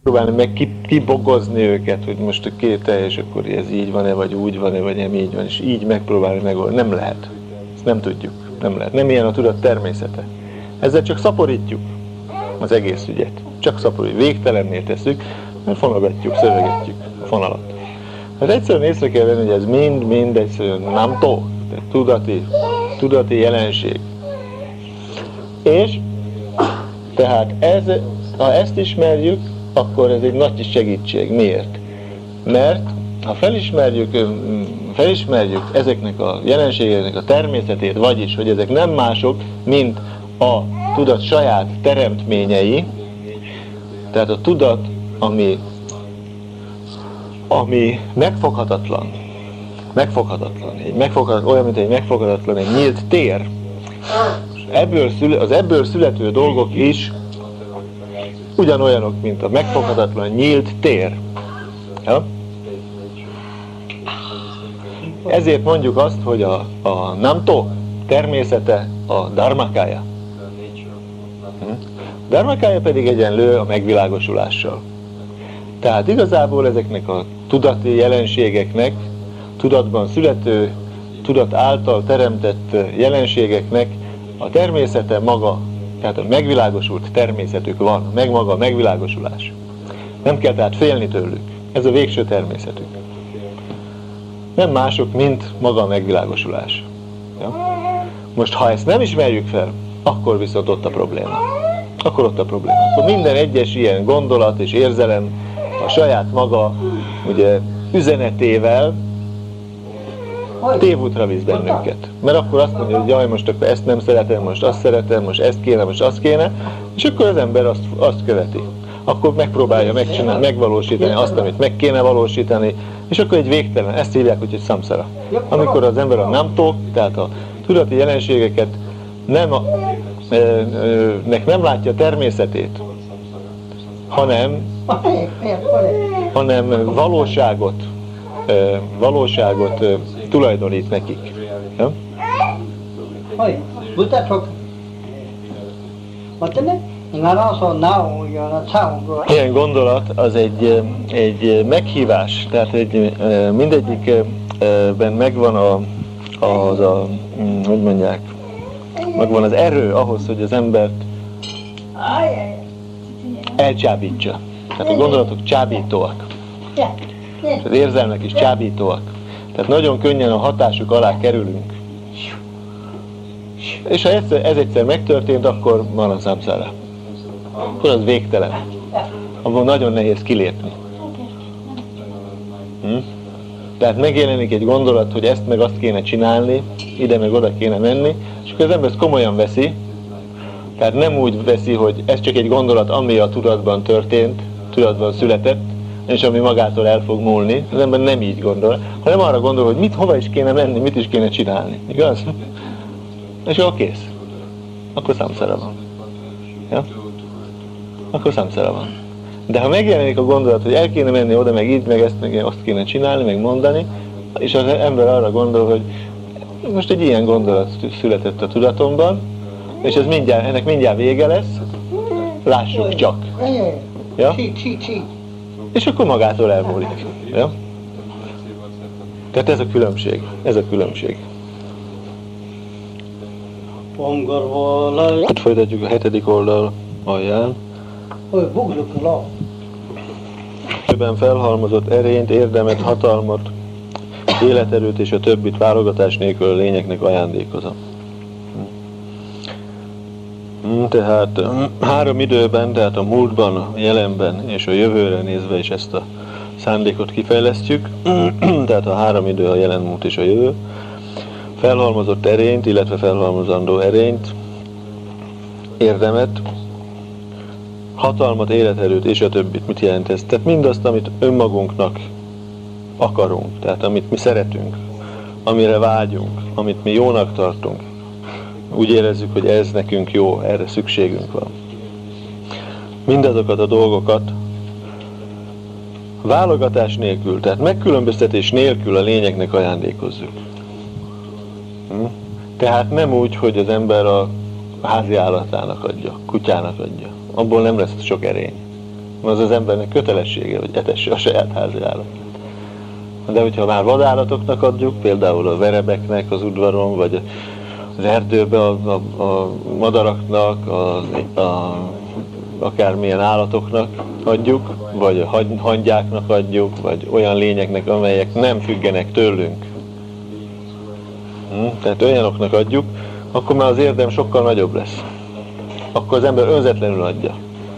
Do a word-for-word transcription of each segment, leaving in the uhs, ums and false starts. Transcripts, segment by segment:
próbálni meg kibogozni őket, hogy most a két és akkor ez így van-e, vagy úgy van-e, vagy nem így van, és így megpróbálni megoldani. Nem lehet. Ezt nem tudjuk. Nem lehet. Nem ilyen a tudat természete. Ezzel csak szaporítjuk az egész ügyet. Csak szaporítjuk. Végtelenné tesszük, mert fonogatjuk, szövegetjük a fonalat. Hát egyszerűen észre kell venni, hogy ez mind-mind egyszerűen nem tó, tehát tudati, tudati jelenség. És tehát ez, ha ezt ismerjük, akkor ez egy nagy segítség. Miért? Mert ha felismerjük, felismerjük ezeknek a jelenségeknek a természetét, vagyis, hogy ezek nem mások, mint a tudat saját teremtményei, tehát a tudat, ami, ami megfoghatatlan, megfoghatatlan, egy megfoghatatlan, olyan, mint egy megfoghatatlan, egy nyílt tér, ebből szüle, az ebből születő dolgok is ugyanolyanok, mint a megfoghatatlan nyílt tér. Ja? Ezért mondjuk azt, hogy a, a namto természete a dharmakája. Hm? Dharmakája pedig egyenlő a megvilágosulással. Tehát igazából ezeknek a tudati jelenségeknek, tudatban születő, tudat által teremtett jelenségeknek a természete maga, tehát a megvilágosult természetük van, meg maga a megvilágosulás. Nem kell tehát félni tőlük. Ez a végső természetük. Nem mások, mint maga a megvilágosulás. Ja? Most, ha ezt nem ismerjük fel, akkor viszont ott a probléma. Akkor ott a probléma. Akkor minden egyes ilyen gondolat és érzelem a saját maga ugye, üzenetével tévútra visz bennünket. Mert akkor azt mondja, hogy jaj, most akkor ezt nem szeretem, most azt szeretem, most ezt kéne, most azt kéne, és akkor az ember azt, azt követi. Akkor megpróbálja megcsinálni, megvalósítani azt, amit meg kéne valósítani, és akkor egy végtelen, ezt hívják úgy, hogy samsara. Amikor az ember a namto, tehát a tudati jelenségeket nem, a, e, e, nek nem látja a természetét, hanem, hanem valóságot, e, valóságot e, tulajdonít nekik. Ja? Ilyen gondolat az egy, egy meghívás, tehát egy, mindegyikben megvan a, az a, hogy mondják, megvan az erő ahhoz, hogy az embert elcsábítsa. Tehát a gondolatok csábítóak. Az érzelmek is csábítóak. Tehát nagyon könnyen a hatásuk alá kerülünk. És ha egyszer, ez egyszer megtörtént, akkor van a samsara. Akkor az végtelen. Abban nagyon nehéz kilépni. Hm? Tehát megjelenik egy gondolat, hogy ezt meg azt kéne csinálni, ide meg oda kéne menni, és akkor az ember ezt komolyan veszi. Tehát nem úgy veszi, hogy ez csak egy gondolat, ami a tudatban történt, tudatban született, és ami magától el fog múlni. Az ember nem így gondol, hanem arra gondol, hogy mit, hova is kéne menni, mit is kéne csinálni. Igaz? És akkor kész. Akkor samsara van. Ja? Akkor samsara van. De ha megjelenik a gondolat, hogy el kéne menni oda, meg így, meg ezt, meg azt kéne csinálni, meg mondani, és az ember arra gondol, hogy most egy ilyen gondolat született a tudatomban, és ez mindjárt, ennek mindjárt vége lesz, lássuk csak. Ja? És akkor magától elmúlik. Ja? Tehát ez a különbség. Ez a különbség. Hát folytatjuk a hetedik oldal alján. Ebben felhalmozott erényt, érdemet, hatalmat, életerőt és a többit válogatás nélkül a lényeknek ajándékozom. Tehát három időben, tehát a múltban, a jelenben és a jövőre nézve is ezt a szándékot kifejlesztjük. Tehát a három idő, a jelen, múlt és a jövő. Felhalmozott erényt, illetve felhalmozandó erényt, érdemet, hatalmat, életerőt és a többit. Mit jelent ez? Tehát mindazt, amit önmagunknak akarunk, tehát amit mi szeretünk, amire vágyunk, amit mi jónak tartunk. Úgy érezzük, hogy ez nekünk jó, erre szükségünk van. Mindazokat a dolgokat válogatás nélkül, tehát megkülönböztetés nélkül a lényeknek ajándékozzuk. Hm? Tehát nem úgy, hogy az ember a házi állatának adja, kutyának adja. Abból nem lesz sok erény. az az embernek kötelessége, hogy etesse a saját házi állatát. De hogyha már vadállatoknak adjuk, például a verebeknek az udvaron, vagy az erdőbe a, a, a madaraknak, a, a, akármilyen állatoknak adjuk, vagy a hangyáknak adjuk, vagy olyan lényeknek, amelyek nem függenek tőlünk. Hm? Tehát olyanoknak adjuk, akkor már az érdem sokkal nagyobb lesz. Akkor az ember önzetlenül adja.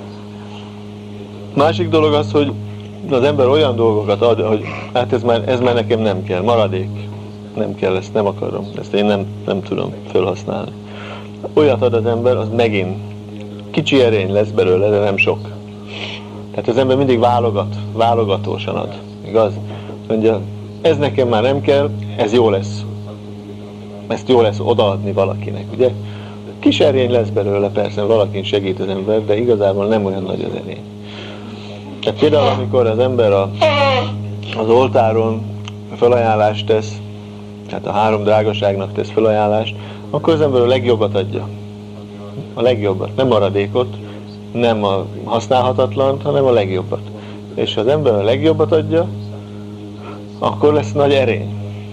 Másik dolog az, hogy az ember olyan dolgokat ad, hogy hát ez már, ez már nekem nem kell, maradék. Nem kell, ezt nem akarom, ezt én nem, nem tudom felhasználni. Olyat ad az ember, az megint kicsi erény lesz belőle, de nem sok. Tehát az ember mindig válogat, válogatósan ad, igaz? Mondja, ez nekem már nem kell, ez jó lesz. Ezt jó lesz odaadni valakinek, ugye? Kis erény lesz belőle, persze, valakin segít az ember, de igazából nem olyan nagy az erény. Tehát például, amikor az ember a, az oltáron felajánlást tesz, tehát a három drágaságnak tesz felajánlást, akkor az ember a legjobbat adja. A legjobbat, nem maradékot, nem a használhatatlant, hanem a legjobbat. És ha az ember a legjobbat adja, akkor lesz nagy erény.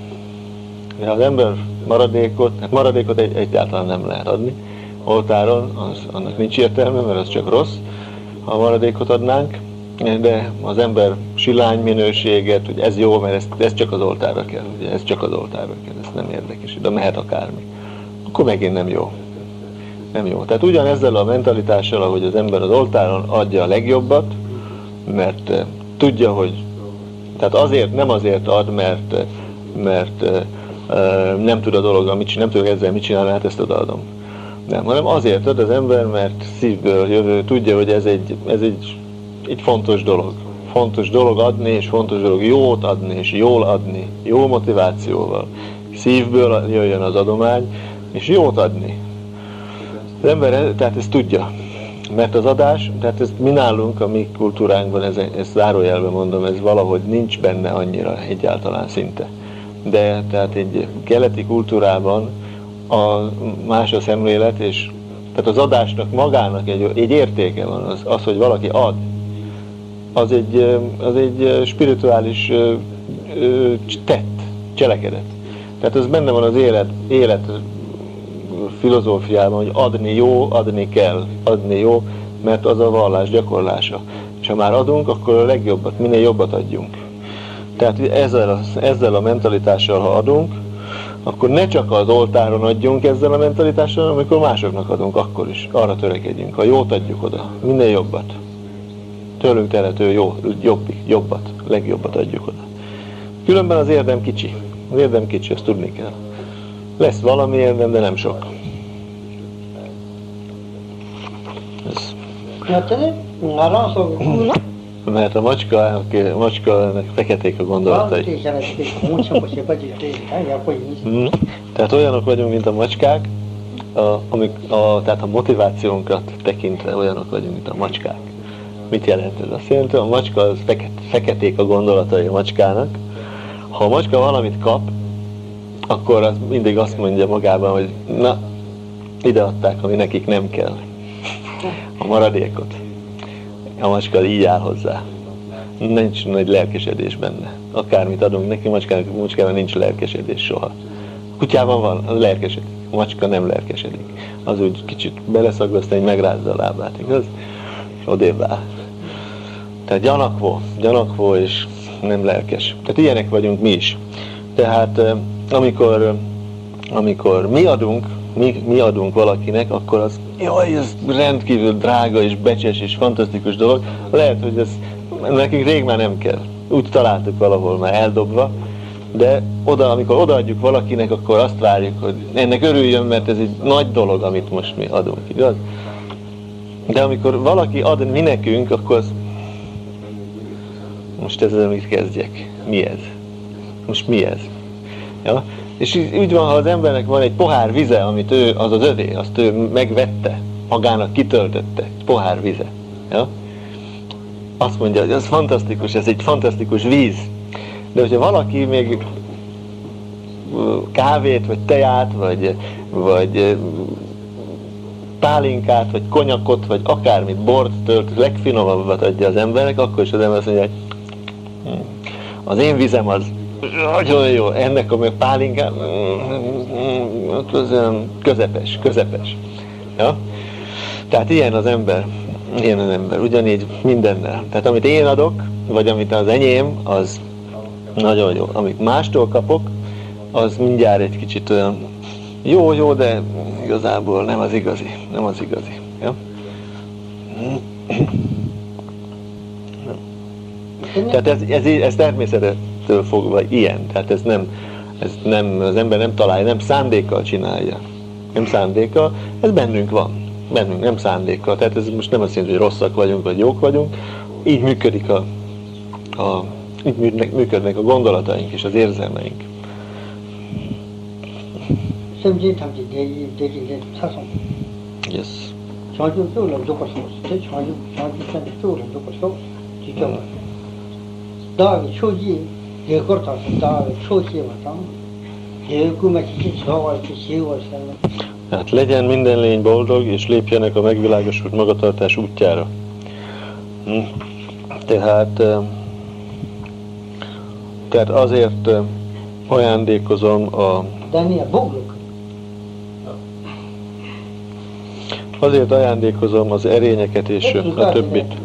De ha az ember maradékot, hát maradékot egy, egyáltalán nem lehet adni oltáron, az, annak nincs értelme, mert az csak rossz, ha maradékot adnánk, de az ember silány minőséget, hogy ez jó, mert ez, ez csak az oltárra kell, ugye ez csak az oltárra kell, ez nem érdekes, de mehet akármi. Akkor megint nem jó. Nem jó. Tehát ugyanezzel a mentalitással, ahogy az ember az oltáron adja a legjobbat, mert uh, tudja, hogy tehát azért, nem azért ad, mert, mert uh, nem tud a dologgal mit csinálni, nem tudok ezzel mit csinálni, hát ezt odaadom. Nem, hanem azért ad az ember, mert szívből jövő, tudja, hogy ez egy, ez egy, egy fontos dolog. Fontos dolog adni, és fontos dolog jót adni, és jól adni, jó motivációval. Szívből jöjjön az adomány, és jót adni. Az ember tehát ezt tudja, mert az adás, tehát ezt mi nálunk, a mi kultúránkban, ez, ezt zárójelben mondom, ez valahogy nincs benne annyira egyáltalán szinte. De tehát egy keleti kultúrában a más a szemlélet, és tehát az adásnak magának egy, egy értéke van, az, az, hogy valaki ad, az egy, az egy spirituális tett, cselekedet. Tehát ez benne van az élet, élet filozófiában, hogy adni jó, adni kell, adni jó, mert az a vallás gyakorlása. És ha már adunk, akkor a legjobbat, minél jobbat adjunk. Tehát ezzel a, ezzel a mentalitással, ha adunk, akkor ne csak az oltáron adjunk ezzel a mentalitással, amikor másoknak adunk, akkor is arra törekedjünk. Ha jót adjuk oda, minél jobbat. Tőlünk telhető jó, jobbik, jobbat, legjobbat adjuk oda. Különben az érdem kicsi. Az érdem kicsi, ezt tudni kell. Lesz valami érdem, de nem sok. Ez. Mert a macska, a macskának feketék a gondolatai. Hmm. Tehát olyanok vagyunk, mint a macskák, a, amik, a, tehát a motivációnkat tekintve olyanok vagyunk, mint a macskák. Mit jelent ez? Azt jelenti, a macska az feket, feketék a gondolatai a macskának. Ha a macska valamit kap, akkor az mindig azt mondja magában, hogy na, ide adták, ami nekik nem kell. A maradékot. A macska így áll hozzá. Nincs nagy lelkesedés benne. Akármit adunk neki, macskának, macskában nincs lelkesedés soha. A kutyában van, az lelkesedik. A macska nem lelkesedik. Az úgy kicsit beleszaglasztani, hogy megrázza a lábát, igaz? És odébb áll. Tehát gyanakvó, gyanakvó és nem lelkes. Tehát ilyenek vagyunk mi is. Tehát amikor, amikor mi adunk, mi, mi adunk valakinek, akkor az, jaj, ez rendkívül drága és becses és fantasztikus dolog. Lehet, hogy ez nekünk rég már nem kell. Úgy találtuk valahol már eldobva, de oda, amikor odaadjuk valakinek, akkor azt várjuk, hogy ennek örüljön, mert ez egy nagy dolog, amit most mi adunk, igaz? De amikor valaki ad mi nekünk, akkor az... Most ezzel mit kezdjek? Mi ez? Most mi ez? Ja? És úgy van, ha az embernek van egy pohár vize, amit ő, az az övé, azt ő megvette, magának kitöltötte, egy pohár vize. Ja? Azt mondja, hogy ez fantasztikus, ez egy fantasztikus víz. De hogyha valaki még kávét, vagy teját, vagy, vagy pálinkát, vagy konyakot, vagy akármit, bort, tört, legfinomabbat adja az emberek, akkor is az ember azt mondja, hogy az én vizem az nagyon jó, ennek a pálinkát, az olyan közepes, közepes. Ja? Tehát ilyen az ember, ilyen az ember, ugyanígy mindennel. Tehát amit én adok, vagy amit az enyém, az nagyon jó. Amit mástól kapok, az mindjárt egy kicsit olyan jó, jó, de igazából nem az igazi, nem az igazi. Ja? Tehát ez, ez, ez természettől fogva ilyen, tehát ez nem, ez nem, az ember nem találja, nem szándékkal csinálja. Nem szándékkal, ez bennünk van. Bennünk, nem szándékkal. Tehát ez most nem azt jelenti, hogy rosszak vagyunk, vagy jók vagyunk. Így működik a, a, így működnek a gondolataink és az érzelmeink. Yes. Hát legyen minden lény boldog, és lépjenek a megvilágosult magatartás útjára. Tehát, tehát azért ajándékozom a... Azért ajándékozom az erényeket és a többit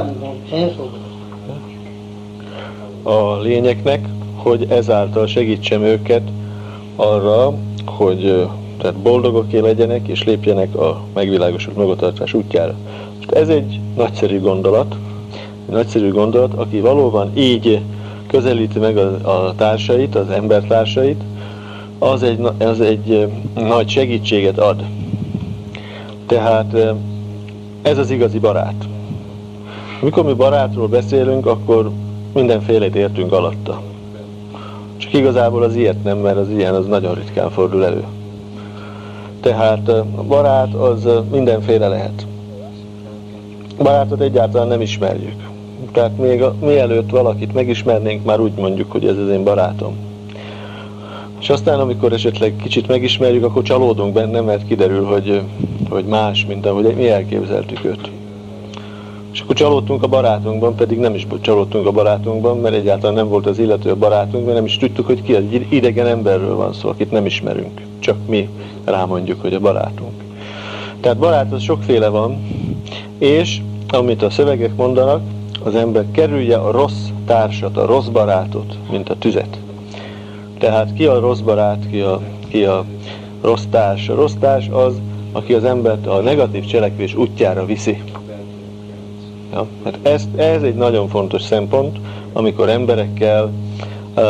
a lényeknek, hogy ezáltal segítsem őket arra, hogy tehát boldogoké legyenek és lépjenek a megvilágosult magatartás útjára. Most ez egy nagyszerű gondolat, egy nagyszerű gondolat, aki valóban így közelíti meg a, a társait, az embertársait, az egy, az egy nagy segítséget ad. Tehát ez az igazi barát. Mikor mi barátról beszélünk, akkor mindenfélét értünk alatta. Csak igazából az ilyet nem, mert az ilyen az nagyon ritkán fordul elő. Tehát a barát az mindenféle lehet. A barátot egyáltalán nem ismerjük. Tehát még a, mielőtt valakit megismernénk, már úgy mondjuk, hogy ez az én barátom. És aztán, amikor esetleg kicsit megismerjük, akkor csalódunk benne, mert kiderül, hogy, hogy más, mint ahogy mi elképzeltük őt. És akkor csalódtunk a barátunkban, pedig nem is csalódtunk a barátunkban, mert egyáltalán nem volt az illető a barátunk, mert nem is tudtuk, hogy ki, egy idegen emberről van szó, akit nem ismerünk. Csak mi rámondjuk, hogy a barátunk. Tehát barát az sokféle van, és amit a szövegek mondanak, az ember kerülje a rossz társat, a rossz barátot, mint a tüzet. Tehát ki a rossz barát, ki a, ki a rossz társ? A rossz társ az, aki az embert a negatív cselekvés útjára viszi. Ja, hát ez, ez egy nagyon fontos szempont, amikor emberekkel uh,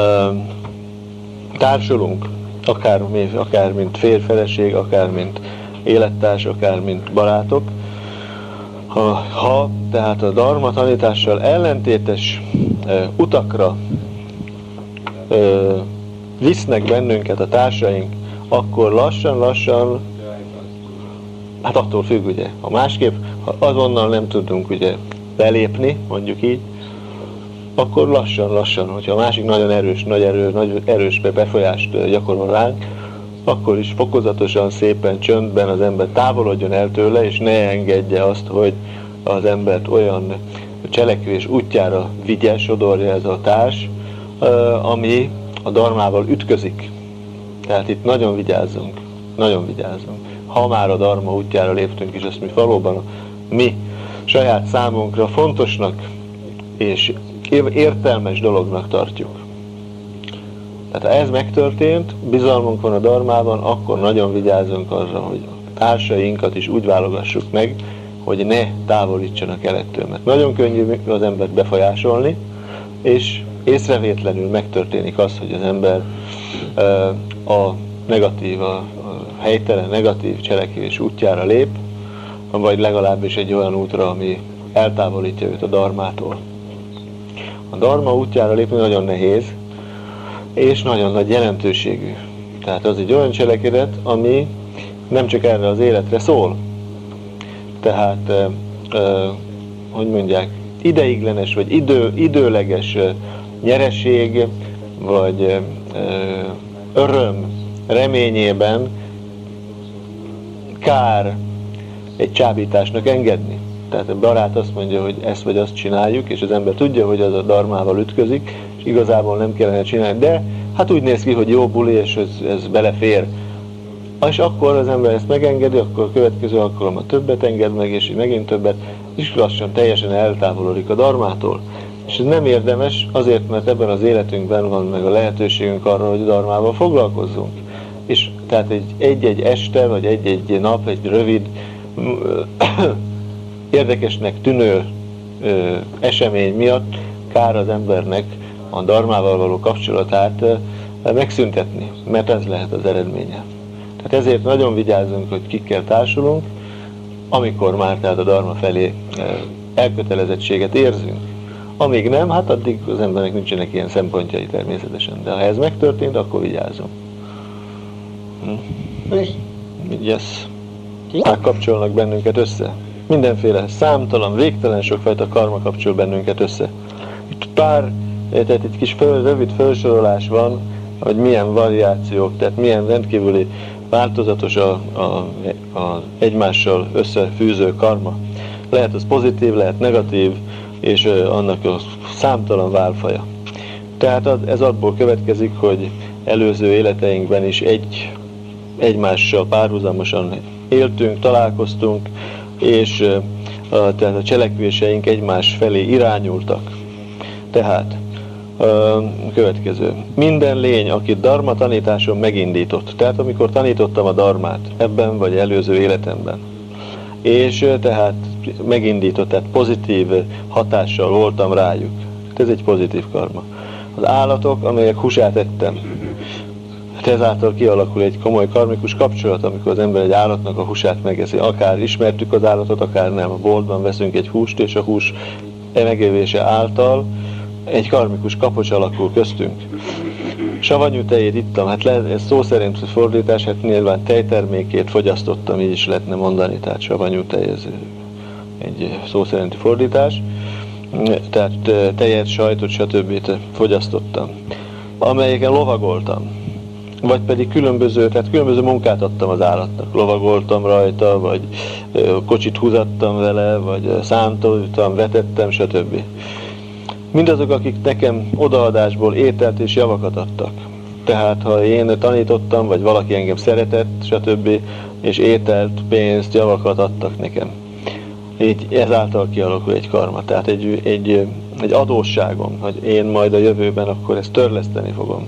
társulunk, akár, akár mint férj-feleség, akár mint élettárs, akár mint barátok. Ha, ha tehát a dharma tanítással ellentétes uh, utakra uh, visznek bennünket a társaink, akkor lassan-lassan, hát attól függ, ugye, ha másképp, ha azonnal nem tudunk ugye belépni, mondjuk így, akkor lassan-lassan, hogyha a másik nagyon erős, nagy erő, nagy erős befolyást gyakorol ránk, akkor is fokozatosan, szépen, csöndben az ember távolodjon el tőle, és ne engedje azt, hogy az embert olyan cselekvés útjára vigye, sodorja ez a társ, ami a dharmával ütközik. Tehát itt nagyon vigyázzunk, nagyon vigyázzunk. Ha már a dharma útjára léptünk, és ezt mi valóban a mi saját számunkra fontosnak és értelmes dolognak tartjuk. Tehát ha ez megtörtént, bizalmunk van a dharmában, akkor nagyon vigyázzunk arra, hogy a társainkat is úgy válogassuk meg, hogy ne távolítsanak el ettől. Mert nagyon könnyű az embert befolyásolni, és észrevétlenül megtörténik az, hogy az ember a negatív, a helytelen negatív cselekvés útjára lép, vagy legalábbis egy olyan útra, ami eltávolítja őt a dharmától. A dharma útjára lépni nagyon nehéz, és nagyon nagy jelentőségű. Tehát az egy olyan cselekedet, ami nem csak erre az életre szól. Tehát, eh, eh, hogy mondják, ideiglenes, vagy idő, időleges eh, nyereség, vagy eh, öröm reményében kár egy csábításnak engedni. Tehát a barát azt mondja, hogy ezt vagy azt csináljuk, és az ember tudja, hogy az a dharmával ütközik, és igazából nem kellene csinálni, de hát úgy néz ki, hogy jó buli, és ez, ez belefér. És akkor az ember ezt megengedi, akkor a következő alkalommal többet enged meg, és megint többet, és lassan teljesen eltávolodik a dharmától. És ez nem érdemes, azért, mert ebben az életünkben van meg a lehetőségünk arra, hogy a dharmával foglalkozzunk. És tehát egy-egy este, vagy egy-egy nap, egy rövid, érdekesnek tűnő ö, esemény miatt kár az embernek a dharmával való kapcsolatát ö, megszüntetni, mert ez lehet az eredménye. Tehát ezért nagyon vigyázzunk, hogy kikkel társulunk, amikor már tehát a dharma felé ö, elkötelezettséget érzünk. Amíg nem, hát addig az embernek nincsenek ilyen szempontjai természetesen. De ha ez megtörtént, akkor vigyázzunk. Hm? Yes. Kapcsolnak bennünket össze. Mindenféle számtalan, végtelen sokfajta karma kapcsol bennünket össze. Itt pár, tehát egy kis föl, rövid felsorolás van, hogy milyen variációk, tehát milyen rendkívüli változatos a, a, a egymással összefűző karma. Lehet az pozitív, lehet negatív, és annak a számtalan válfaja. Tehát az, ez abból következik, hogy előző életeinkben is egy, egymással párhuzamosan éltünk, találkoztunk, és a, tehát a cselekvéseink egymás felé irányultak. Tehát a következő. Minden lény, akit dharma tanításon megindított, tehát amikor tanítottam a dharmát ebben vagy előző életemben, és tehát megindított, tehát pozitív hatással voltam rájuk. Ez egy pozitív karma. Az állatok, amelyek húsát ettem, ezáltal kialakul egy komoly karmikus kapcsolat, amikor az ember egy állatnak a húsát megeszi. Akár ismertük az állatot, akár nem. A boltban veszünk egy húst, és a hús megevése által egy karmikus kapocs alakul köztünk. Savanyú tejét ittam, hát le, ez szó szerint fordítás, hát nyilván tejtermékét fogyasztottam, így is lehetne mondani, tehát savanyú tej, ez egy szó szerinti fordítás. Tehát tejet, sajtot, stb. Fogyasztottam, amelyeken lovagoltam. Vagy pedig különböző, tehát különböző munkát adtam az állatnak. Lovagoltam rajta, vagy kocsit húzattam vele, vagy szántoltam, vetettem, stb. Mindazok, akik nekem odaadásból ételt és javakat adtak. Tehát ha én tanítottam, vagy valaki engem szeretett, stb. És ételt, pénzt, javakat adtak nekem. Így ezáltal kialakul egy karma. Tehát egy, egy, egy adósságom, hogy én majd a jövőben akkor ezt törleszteni fogom.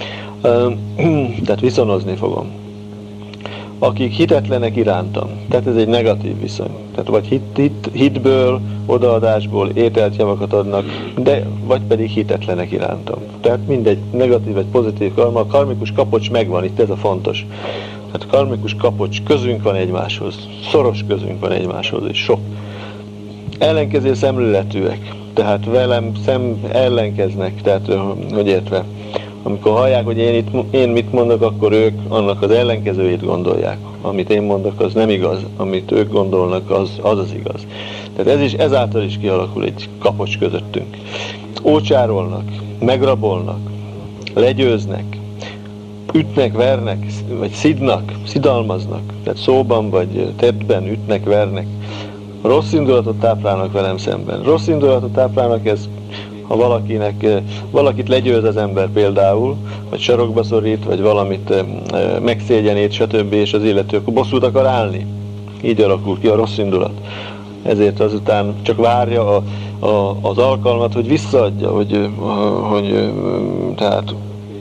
Tehát viszonozni fogom. Akik hitetlenek irántam, tehát ez egy negatív viszony. Tehát vagy hit, hit, hitből, odaadásból ételt, javakat adnak, de vagy pedig hitetlenek irántam. Tehát mindegy negatív vagy pozitív karma, a karmikus kapocs megvan, itt ez a fontos. Tehát a karmikus kapocs, közünk van egymáshoz, szoros közünk van egymáshoz, és sok. Ellenkező szemléletűek, tehát velem szem ellenkeznek, tehát hogy értve. Amikor hallják, hogy én, itt, én mit mondok, akkor ők annak az ellenkezőjét gondolják. Amit én mondok, az nem igaz. Amit ők gondolnak, az az, az igaz. Tehát ez is, ezáltal is kialakul egy kapocs közöttünk. Ócsárolnak, megrabolnak, legyőznek, ütnek, vernek, vagy szidnak, szidalmaznak. Tehát szóban vagy tettben ütnek, vernek. Rossz indulatot táplálnak velem szemben. Rossz indulatot táplálnak, ez ha valakinek, valakit legyőz az ember például, vagy sarokba szorít, vagy valamit megszégyenít, stb. És az illető bosszút akar állni. Így alakul ki a rossz indulat. Ezért azután csak várja a, a, az alkalmat, hogy visszaadja, hogy, hogy tehát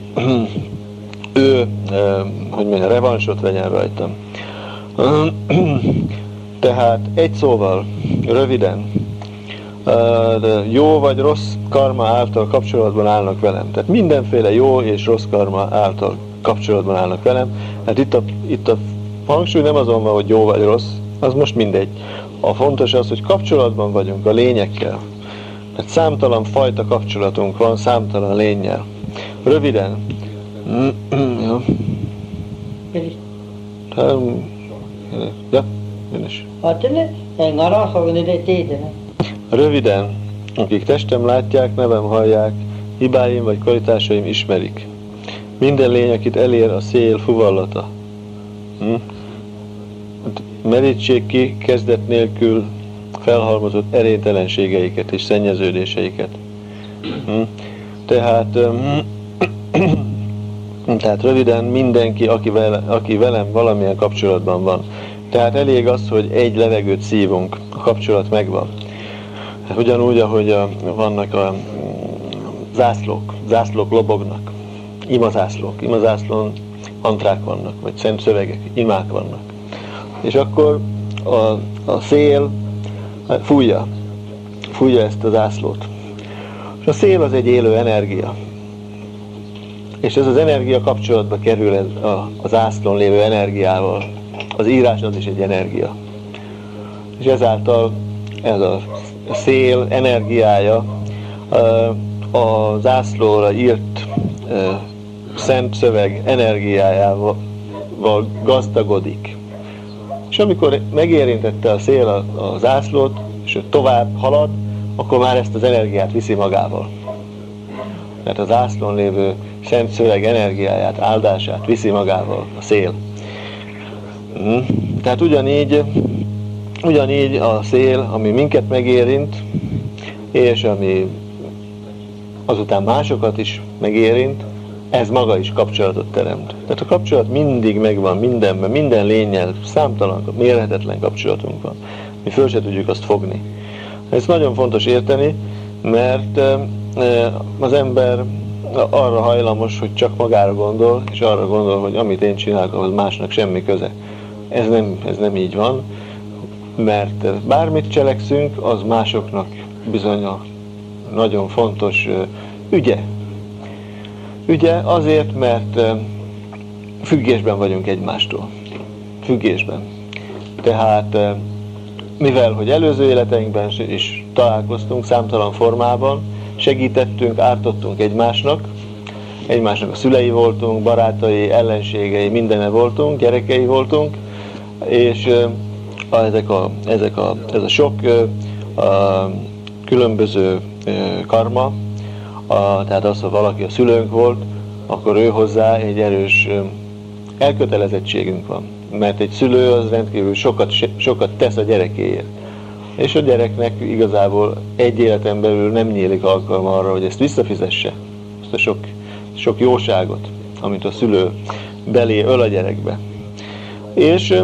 ő, hogy mondja, revansot vegyen rajtam. Tehát egy szóval, röviden, jó vagy rossz karma által kapcsolatban állnak velem. Tehát mindenféle jó és rossz karma által kapcsolatban állnak velem. Hát itt a, itt a hangsúly nem azon van, hogy jó vagy rossz, az most mindegy. A fontos az, hogy kapcsolatban vagyunk a lényekkel. Tehát számtalan fajta kapcsolatunk van, számtalan lénnyel. Röviden. Jó. Ja, én is. Röviden, akik testem látják, nevem hallják, hibáim vagy kvalitásaim ismerik. Minden lény, akit elér a szél fuvallata. Hm? merítsék ki kezdet nélkül felhalmozott erélytelenségeiket és szennyeződéseiket. Hm? Tehát, tehát röviden mindenki, aki, vele, aki velem valamilyen kapcsolatban van. Tehát elég az, hogy egy levegőt szívunk, a kapcsolat megvan. Ugyanúgy, ahogy a, vannak a zászlók, zászlók lobognak, imazászlók, imazászlón mantrák vannak, vagy szent szövegek, imák vannak. És akkor a, a szél fújja, fújja ezt a zászlót. És a szél az egy élő energia. És ez az energia kapcsolatba kerül ez a, a zászlón lévő energiával. Az írás az is egy energia. És ezáltal ez a szél energiája a zászlóra írt szent szöveg energiájával gazdagodik. És amikor megérintette a szél a, a zászlót, és tovább halad, akkor már ezt az energiát viszi magával. Tehát a zászlón lévő szent szöveg energiáját, áldását viszi magával a szél. Tehát ugyanígy, ugyanígy a szél, ami minket megérint, és ami azután másokat is megérint, ez maga is kapcsolatot teremt. Tehát a kapcsolat mindig megvan mindenben, minden lénnyel, számtalan, mérhetetlen kapcsolatunk van. Mi föl se tudjuk azt fogni. Ez nagyon fontos érteni, mert az ember arra hajlamos, hogy csak magára gondol, és arra gondol, hogy amit én csinálok, ahhoz másnak semmi köze. Ez nem, ez nem így van, mert bármit cselekszünk, az másoknak bizony a nagyon fontos ügye. Ügye azért, mert függésben vagyunk egymástól. Függésben. Tehát mivel, hogy előző életeinkben is találkoztunk számtalan formában, segítettünk, ártottunk egymásnak, egymásnak a szülei voltunk, barátai, ellenségei, mindene voltunk, gyerekei voltunk, és a, ezek a, ezek a, ez a sok a, különböző karma, a, tehát az, ha valaki a szülőnk volt, akkor ő hozzá egy erős elkötelezettségünk van. Mert egy szülő az rendkívül sokat, sokat tesz a gyerekéért. És a gyereknek igazából egy életen belül nem nyílik alkalma arra, hogy ezt visszafizesse. Ezt a sok, sok jóságot, amit a szülő belé öl a gyerekbe. És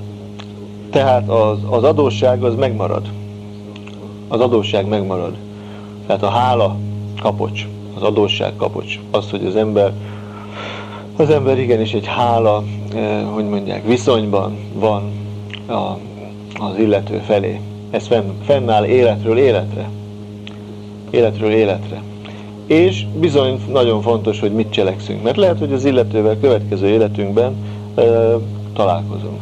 tehát az, az adósság az megmarad. Az adósság megmarad. Tehát a hála kapocs, az adósság kapocs. Az, hogy az ember, az ember igenis egy hála, eh, hogy mondják, viszonyban van a, az illető felé. Ez fenn, fennáll életről életre. Életről életre. És bizony nagyon fontos, hogy mit cselekszünk. Mert lehet, hogy az illetővel következő életünkben e, találkozunk.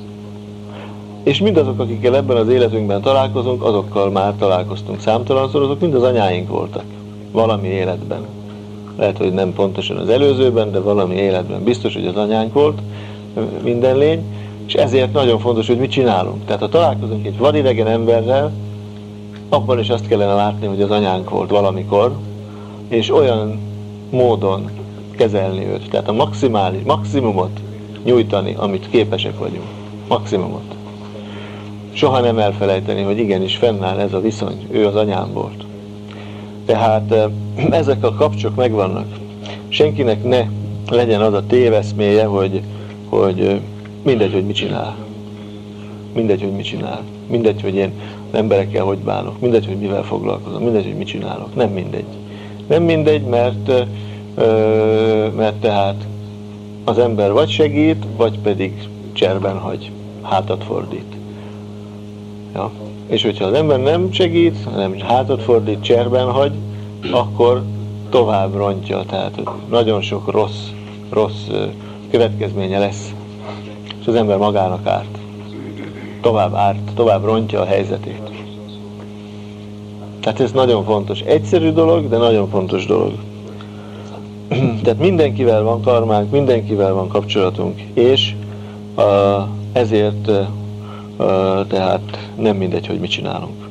És mindazok, akikkel ebben az életünkben találkozunk, azokkal már találkoztunk számtalanszor, azok mind az anyáink voltak. Valami életben. Lehet, hogy nem pontosan az előzőben, de valami életben. Biztos, hogy az anyánk volt minden lény. És ezért nagyon fontos, hogy mit csinálunk. Tehát ha találkozunk egy vadidegen emberrel, abban is azt kellene látni, hogy az anyánk volt valamikor, és olyan módon kezelni őt. Tehát a maximális, maximumot nyújtani, amit képesek vagyunk. Maximumot. Soha nem elfelejteni, hogy igenis fennáll ez a viszony. Ő az anyám volt. Tehát ezek a kapcsok megvannak. Senkinek ne legyen az a téveszméje, hogy, hogy mindegy, hogy mit csinál. Mindegy, hogy mit csinál. Mindegy, hogy én emberekkel hogy bánok. Mindegy, hogy mivel foglalkozom. Mindegy, hogy mit csinálok. Nem mindegy. Nem mindegy, mert, mert tehát az ember vagy segít, vagy pedig cserben hagy, hátat fordít. Ja. És hogyha az ember nem segít, hanem hátat fordít, cserben hagy, akkor tovább rontja. Tehát nagyon sok rossz, rossz következménye lesz. És az ember magának árt. Tovább árt, tovább rontja a helyzetét. Tehát ez nagyon fontos. Egyszerű dolog, de nagyon fontos dolog. Tehát mindenkivel van karmánk, mindenkivel van kapcsolatunk, és uh, ezért uh, tehát nem mindegy, hogy mit csinálunk.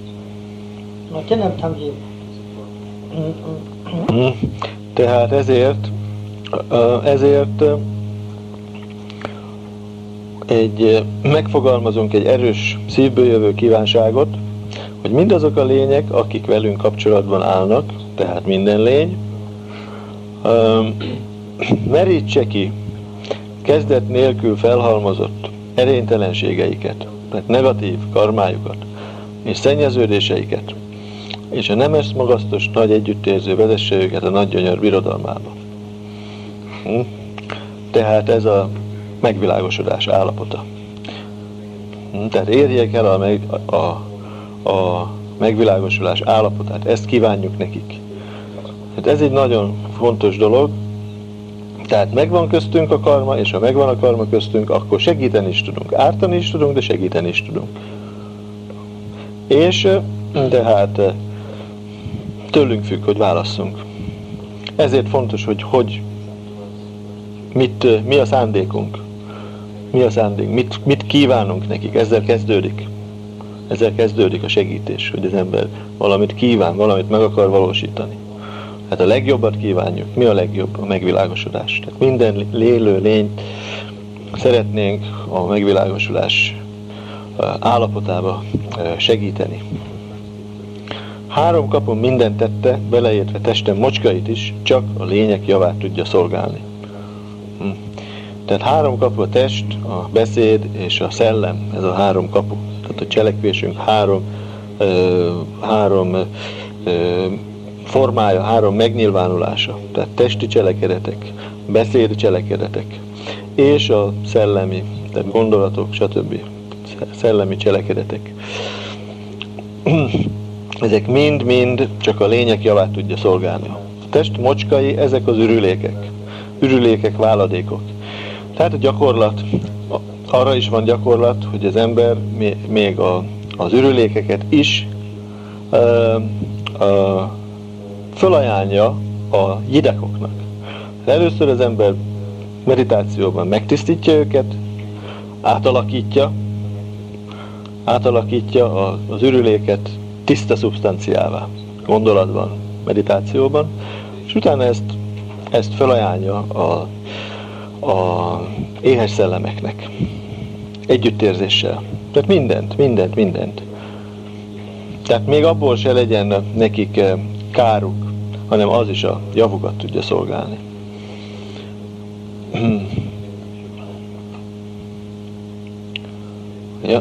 Tehát ezért, uh, ezért uh, egy, megfogalmazunk egy erős szívből jövő kívánságot, hogy mindazok a lények, akik velünk kapcsolatban állnak, tehát minden lény, merítse ki kezdet nélkül felhalmozott erénytelenségeiket, tehát negatív karmájukat és szennyeződéseiket, és a nemes magasztos nagy együttérző vezesse őket a nagy gyönyör birodalmába. Hm? Tehát ez a megvilágosodás állapota. Hm? Tehát érjék el a, meg, a, a megvilágosulás állapotát, ezt kívánjuk nekik. Hát ez egy nagyon fontos dolog, tehát megvan köztünk a karma, és ha megvan a karma köztünk, akkor segíteni is tudunk. Ártani is tudunk, de segíteni is tudunk. És tehát tőlünk függ, hogy válasszunk. Ezért fontos, hogy, hogy mit, mi a szándékunk. Mi a szándék, mit, mit kívánunk nekik, ezzel kezdődik. Ezzel kezdődik a segítés, hogy az ember valamit kíván, valamit meg akar valósítani. Hát a legjobbat kívánjuk. Mi a legjobb? A megvilágosodás. Tehát minden lélő lényt szeretnénk a megvilágosulás állapotába segíteni. Három kapon mindent tette, beleértve testem mocskait is, csak a lények javát tudja szolgálni. Tehát három kapu: a test, a beszéd és a szellem, ez a három kapu. Tehát a cselekvésünk három, ö, három ö, formája, három megnyilvánulása. Tehát testi cselekedetek, beszéd cselekedetek, és a szellemi, tehát gondolatok, stb. Szellemi cselekedetek. Ezek mind-mind csak a lények javát tudja szolgálni. A test mocskai, ezek az ürülékek. Ürülékek, váladékok. Tehát a gyakorlat, arra is van gyakorlat, hogy az ember még a, az ürülékeket is ö, ö, fölajánlja a jidekoknak. Először az ember meditációban megtisztítja őket, átalakítja, átalakítja az ürüléket tiszta szubstanciává, gondolatban, meditációban, és utána ezt, ezt felajánlja a, a éhes szellemeknek, együttérzéssel. Tehát mindent, mindent, mindent. Tehát még abból se legyen nekik káruk, hanem az is a javukat tudja szolgálni. Ja,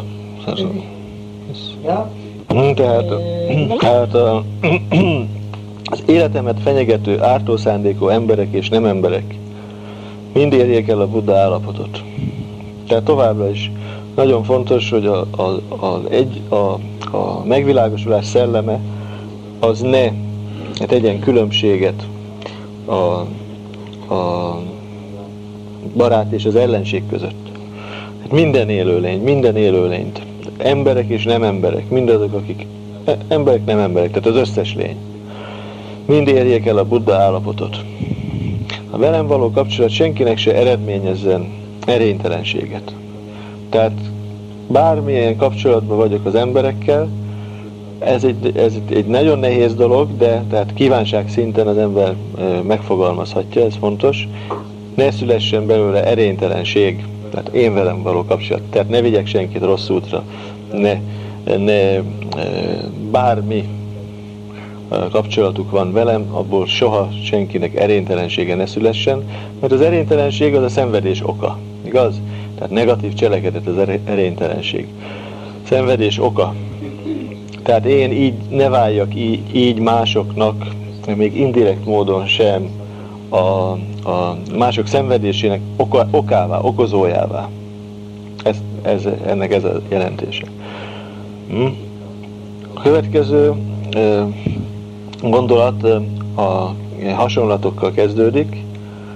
Ja. Tehát, tehát a, az életemet fenyegető, ártószándékú emberek és nem emberek mind érjék el a Buddha állapotot. Tehát továbbra is nagyon fontos, hogy a, a, a, egy, a, a megvilágosulás szelleme az ne tegyen különbséget a, a barát és az ellenség között. Hát minden élőlény, minden élőlényt, emberek és nem emberek, mindazok, akik emberek, nem emberek, tehát az összes lény, mind érjék el a Buddha állapotot. A velem való kapcsolat senkinek se eredményezzen erénytelenséget. Tehát bármilyen kapcsolatban vagyok az emberekkel, ez egy, ez egy nagyon nehéz dolog, de tehát kívánság szinten az ember megfogalmazhatja, ez fontos. Ne szülessen belőle erénytelenség, tehát én velem való kapcsolat. Tehát ne vigyek senkit rossz útra, ne, ne bármi kapcsolatuk van velem, abból soha senkinek erénytelensége ne szülessen, mert az erénytelenség az a szenvedés oka, igaz? Tehát negatív cselekedet az erénytelenség. Szenvedés oka. Tehát én így ne váljak így, így másoknak, még indirekt módon sem a, a mások szenvedésének oka, okává, okozójává. Ez, ez, ennek ez a jelentése. Hm? A következő gondolat a hasonlatokkal kezdődik.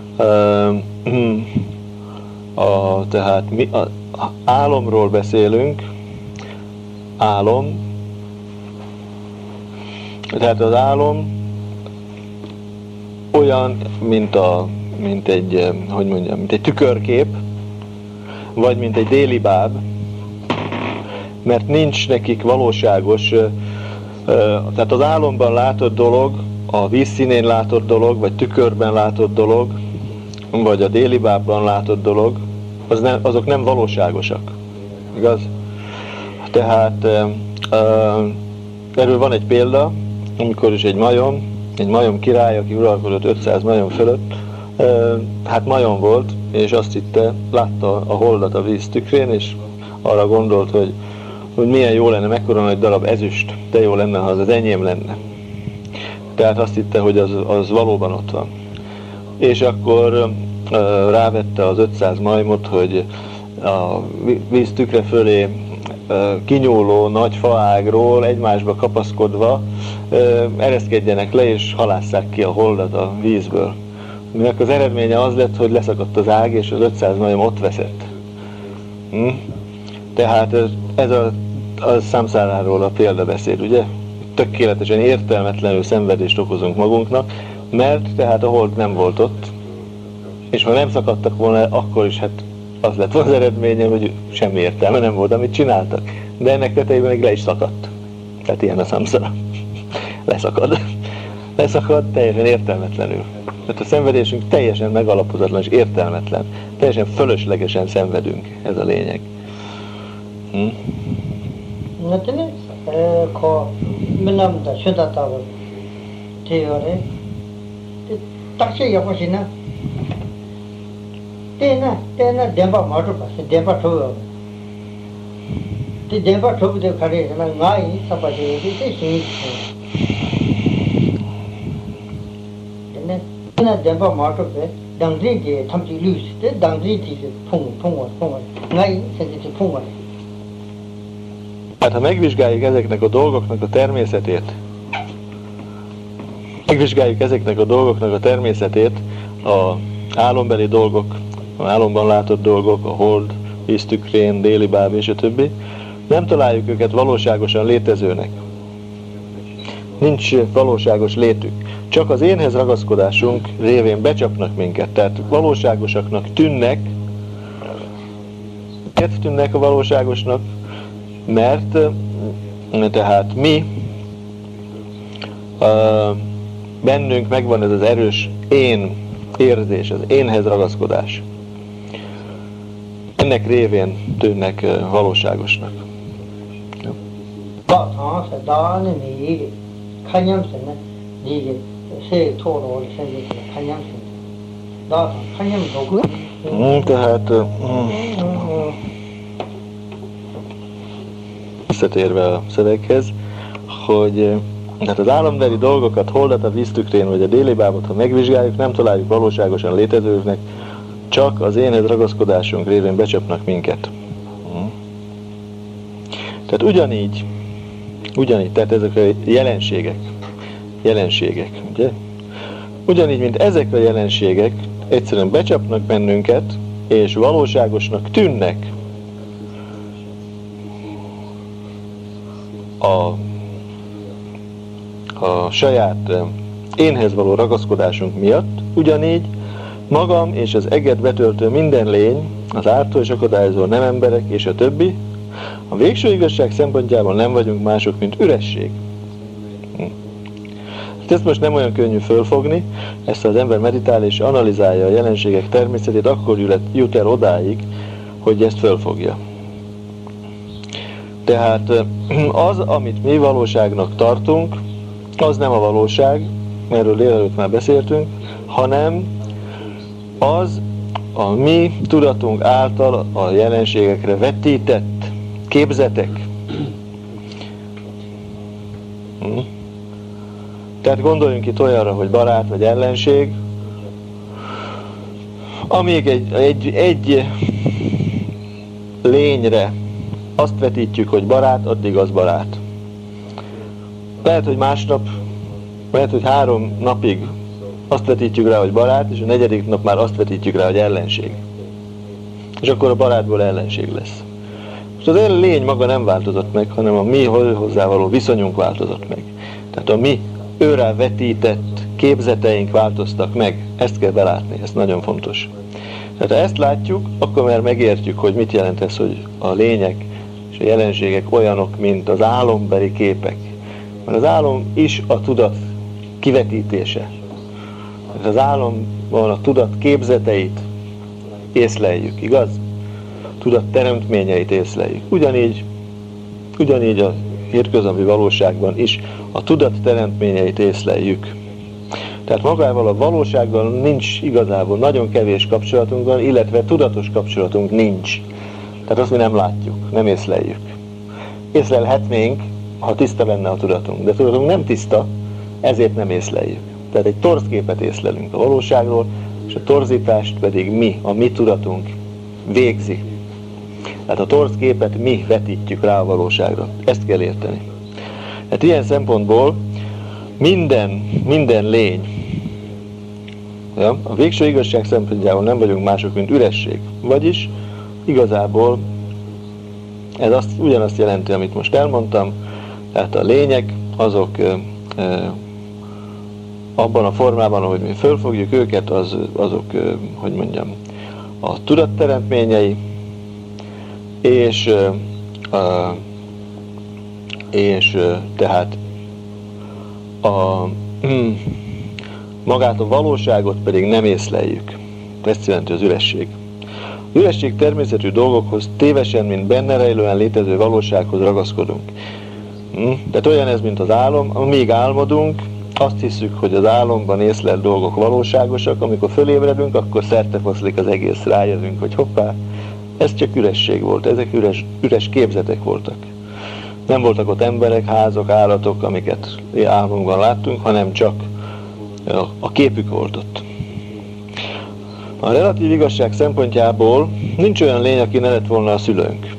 A, tehát mi, a, a álomról beszélünk. Álom. Tehát az álom olyan, mint, a, mint egy, hogy mondjam, mint egy tükörkép, vagy mint egy déli báb, mert nincs nekik valóságos, tehát az álomban látott dolog, a vízszínén látott dolog, vagy tükörben látott dolog, vagy a déli bábban látott dolog, az nem, azok nem valóságosak. Igaz? Tehát uh, uh, erről van egy példa, amikor is egy majom, egy majom király, aki uralkodott ötszáz majom fölött, uh, hát majom volt, és azt hitte, látta a holdat a víz tükrén, és arra gondolt, hogy, hogy milyen jó lenne, mekkora nagy darab ezüst, de jó lenne, ha az az enyém lenne. Tehát azt hitte, hogy az, az valóban ott van. És akkor uh, rávette az ötszáz majmot, hogy a víz tükre fölé uh, kinyúló nagy faágról egymásba kapaszkodva uh, ereszkedjenek le és halásszák ki a holdat a vízből. Minek az eredménye az lett, hogy leszakadt az ág, és az ötszáz majom ott veszett. Hm? Tehát ez, ez a, a számszáráról a példabeszéd, ugye? Tökéletesen értelmetlenül szenvedést okozunk magunknak, mert tehát a hold nem volt ott, és ha nem szakadtak volna, akkor is hát az lett volna az eredménye, hogy semmi értelme nem volt, amit csináltak. De ennek tetejében még le is szakadt. Tehát ilyen a számszara. Leszakad. Leszakad teljesen értelmetlenül. Tehát a szenvedésünk teljesen megalapozatlan és értelmetlen. Teljesen fölöslegesen szenvedünk. Ez a lényeg. Hm? Ko minam da shunda ta wo theore takshe yaposina tena tena demba maru pa demba tho te demba tho de khare na ngai sapa de te shin tena tena demba maru pe dangri de thamji lu te dangri ti phung phung phung ngai se ti phung. Hát ha megvizsgáljuk ezeknek a dolgoknak a természetét, megvizsgáljuk ezeknek a dolgoknak a természetét, a álombeli dolgok, a álomban látott dolgok, a hold, víztükrén, déli báb és a többi, nem találjuk őket valóságosan létezőnek. Nincs valóságos létük. Csak az énhez ragaszkodásunk révén becsapnak minket. Tehát valóságosaknak tűnnek. Miért tűnnek a valóságosnak? Mert tehát mi, bennünk megvan ez az erős én érzés, az énhez ragaszkodás. Ennek révén tűnnek valóságosnak. Tehát visszatérve a szöveghez, hogy hát az álombeli dolgokat, holdat a víztükrén vagy a déli bábot, ha megvizsgáljuk, nem találjuk valóságosan létezőknek, csak az énhez ragaszkodásunk révén becsapnak minket. Tehát ugyanígy, ugyanígy, tehát ezek a jelenségek, jelenségek, ugye? Ugyanígy, mint ezek a jelenségek egyszerűen becsapnak bennünket, és valóságosnak tűnnek, A, a saját énhez való ragaszkodásunk miatt, ugyanígy magam és az eget betöltő minden lény, az ártó és akadályozó nem emberek és a többi, a végső igazság szempontjából nem vagyunk mások, mint üresség. Hm. Ezt most nem olyan könnyű fölfogni, ezt az ember meditál és analizálja a jelenségek természetét, akkor jut el odáig, hogy ezt fölfogja. Tehát az, amit mi valóságnak tartunk, az nem a valóság, erről délelőtt már beszéltünk, hanem az a mi tudatunk által a jelenségekre vetített képzetek. Hm? Tehát gondoljunk itt olyanra, hogy barát vagy ellenség, amíg egy, egy, egy lényre azt vetítjük, hogy barát, addig az barát. Lehet, hogy másnap, lehet, hogy három napig azt vetítjük rá, hogy barát, és a negyedik nap már azt vetítjük rá, hogy ellenség. És akkor a barátból ellenség lesz. Most az lény maga nem változott meg, hanem a mi hozzávaló viszonyunk változott meg. Tehát a mi őrá vetített képzeteink változtak meg. Ezt kell belátni, ez nagyon fontos. Tehát ha ezt látjuk, akkor már megértjük, hogy mit jelent ez, hogy a lények és a jelenségek olyanok, mint az álombeli képek. Mert az álom is a tudat kivetítése. Az álomban a tudat képzeteit észleljük, igaz? tudat teremtményeit észleljük. Ugyanígy, ugyanígy a hétköznapi valóságban is a tudat teremtményeit észleljük. Tehát magával a valósággal nincs igazából, nagyon kevés kapcsolatunk van, illetve tudatos kapcsolatunk nincs. Tehát azt mi nem látjuk, nem észleljük. Észlelhetnénk, ha tiszta lenne a tudatunk, de a tudatunk nem tiszta, ezért nem észleljük. Tehát egy torz képet észlelünk a valóságról, és a torzítást pedig mi, a mi tudatunk végzi. Tehát a torz képet mi vetítjük rá a valóságra. Ezt kell érteni. Hát ilyen szempontból minden, minden lény, ja, a végső igazság szempontjából nem vagyunk mások, mint üresség. Vagyis igazából ez azt, ugyanazt jelenti, amit most elmondtam, tehát a lények azok e, e, abban a formában, ahogy mi fölfogjuk őket, az, azok, e, hogy mondjam, a tudatteremtményei, és, e, e, és e, tehát a, mm, magát a valóságot pedig nem észleljük. Ezt jelenti az üresség. Az üresség természetű dolgokhoz tévesen, mint benne rejlően létező valósághoz ragaszkodunk. Hm? Tehát olyan ez, mint az álom, amíg álmodunk, azt hiszük, hogy az álomban észlelt dolgok valóságosak, amikor fölébredünk, akkor szertefoszlik az egész, rájövünk, hogy hoppá, ez csak üresség volt, ezek üres, üres képzetek voltak. Nem voltak ott emberek, házak, állatok, amiket álmunkban láttunk, hanem csak a képük volt ott. A relatív igazság szempontjából nincs olyan lény, aki ne lett volna a szülőnk.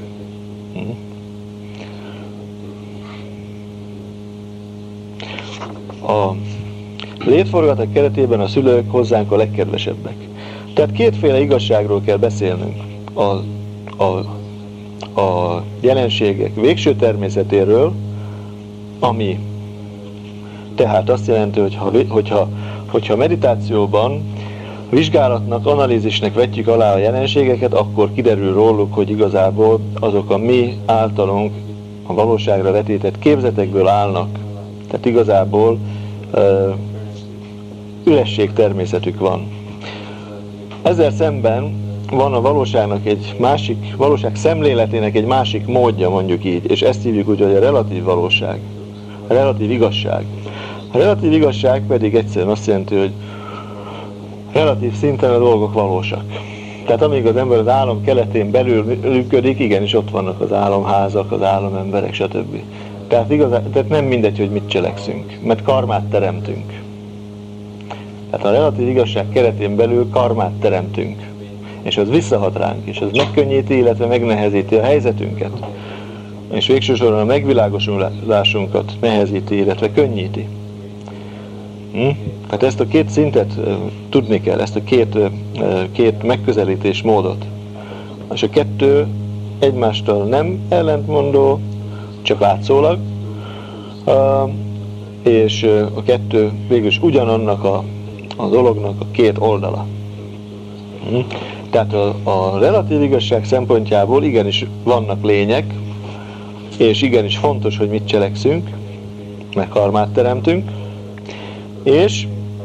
A létforgatok keretében a szülők hozzánk a legkedvesebbek. Tehát kétféle igazságról kell beszélnünk. A, a, a jelenségek végső természetéről, ami tehát azt jelenti, hogy ha, hogyha, hogyha meditációban vizsgálatnak, analízisnek vetjük alá a jelenségeket, akkor kiderül róluk, hogy igazából azok a mi általunk a valóságra vetített képzetekből állnak. Tehát igazából uh, üresség természetük van. Ezzel szemben van a valóságnak egy másik, valóság szemléletének egy másik módja, mondjuk így, és ezt hívjuk úgy, hogy a relatív valóság, a relatív igazság. A relatív igazság pedig egyszerűen azt jelenti, hogy relatív szinten a dolgok valósak. Tehát amíg az ember az álom keletén belül működik, igenis ott vannak az álomházak, az álomemberek, stb. Tehát, igazán, tehát nem mindegy, hogy mit cselekszünk, mert karmát teremtünk. Tehát a relatív igazság keretén belül karmát teremtünk. És az visszahat ránk, és az megkönnyíti, illetve megnehezíti a helyzetünket. És végső soron a megvilágosulásunkat nehezíti, illetve könnyíti. Hm? Tehát ezt a két szintet uh, tudni kell, ezt a két, uh, két megközelítés módot. És a kettő egymástól nem ellentmondó, csak átszólag, uh, és uh, a kettő végülis ugyanannak a, a dolognak a két oldala. Hm? Tehát a, a relatív igazság szempontjából igenis vannak lények, és igenis fontos, hogy mit cselekszünk, meg karmát teremtünk, és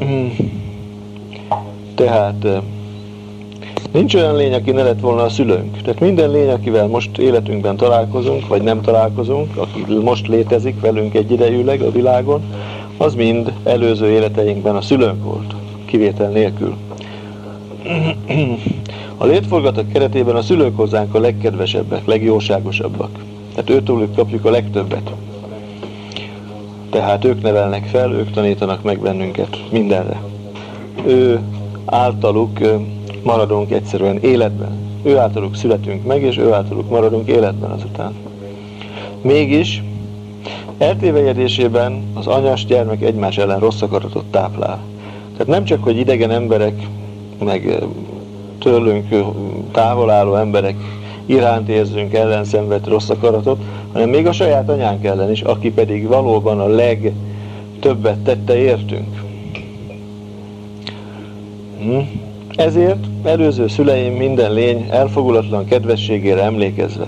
tehát nincs olyan lény, aki ne lett volna a szülőnk. Tehát minden lény, akivel most életünkben találkozunk, vagy nem találkozunk, aki most létezik velünk egyidejűleg a világon, az mind előző életeinkben a szülőnk volt, kivétel nélkül. A létforgatok keretében a szülők hozzánk a legkedvesebbek, legjóságosabbak. Tehát őtőlük kapjuk a legtöbbet. Tehát ők nevelnek fel, ők tanítanak meg bennünket mindenre. Ő általuk maradunk egyszerűen életben. Ő általuk születünk meg, és ő általuk maradunk életben azután. Mégis eltévejedésében az anyas gyermek egymás ellen rossz akaratot táplál. Tehát nem csak, hogy idegen emberek, meg tőlünk távol álló emberek iránt érzünk ellenszenvedt rossz akaratot, hanem még a saját anyánk ellen is, aki pedig valóban a legtöbbet tette értünk. Hm? Ezért előző szüleim minden lény elfogulatlan kedvességére emlékezve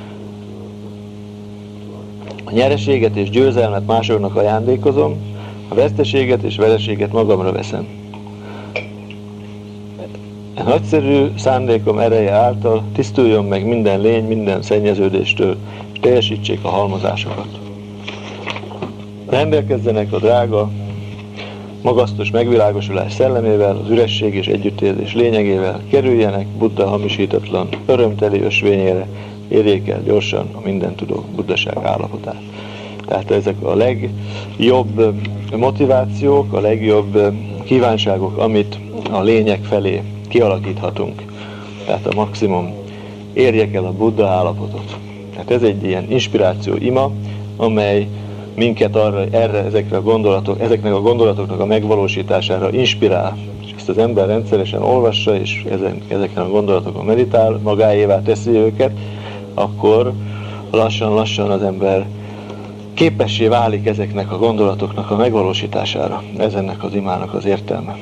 a nyereséget és győzelmet másoknak ajándékozom, a veszteséget és vereséget magamra veszem. nagyszerű szándékom ereje által tisztuljon meg minden lény, minden szennyeződéstől, és teljesítsék a halmozásokat. Rendelkezzenek a drága, magasztos megvilágosulás szellemével, az üresség és együttérzés lényegével, kerüljenek Buddha hamisítatlan, örömteli ösvényére, érjék el gyorsan a mindentudó buddhaság állapotát. Tehát ezek a legjobb motivációk, a legjobb kívánságok, amit a lények felé kialakíthatunk. Tehát a maximum, érjek el a Buddha állapotot. Tehát ez egy ilyen inspiráció ima, amely minket arra, erre, ezekre a gondolatok, ezeknek a gondolatoknak a megvalósítására inspirál. És ezt az ember rendszeresen olvassa, és ezen, ezeken a gondolatokon meditál, magáévá teszi őket, akkor lassan-lassan az ember képessé válik ezeknek a gondolatoknak a megvalósítására. Ez ennek az imának az értelme.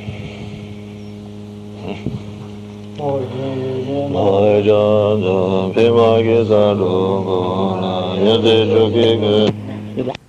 Hm.